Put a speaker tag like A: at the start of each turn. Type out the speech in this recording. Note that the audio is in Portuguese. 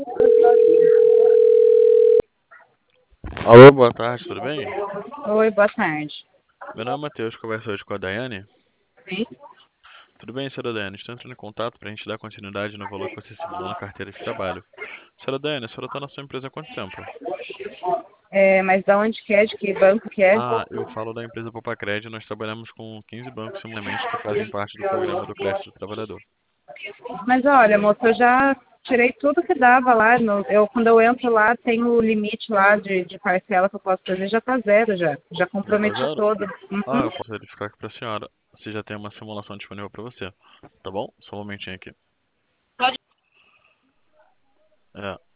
A: Alô, boa tarde, tudo bem?
B: Oi, boa tarde.
A: Meu nome é Matheus, converso hoje com a Daiane.
B: Sim.
A: Tudo bem, senhora Daiane? Estou entrando em contato para a gente dar continuidade no valor que você simulou na carteira de trabalho. Senhora Daiane, a senhora está na sua empresa há quanto tempo?
B: Mas da onde que é? De que banco que é?
A: Ah, eu falo da empresa Popacred, nós trabalhamos com 15 bancos simultaneamente que fazem parte do programa do Crédito do Trabalhador.
B: Mas olha, moça, eu já tirei tudo que dava lá. Quando eu entro lá, tem o limite lá de parcela que eu posso fazer, já tá zero já. Já
A: Já tá
B: comprometi
A: zero?
B: todo.
A: Ah,
B: Uhum.
A: eu posso verificar aqui para a senhora se já tem uma simulação disponível para você. Tá bom? Só um momentinho aqui. É.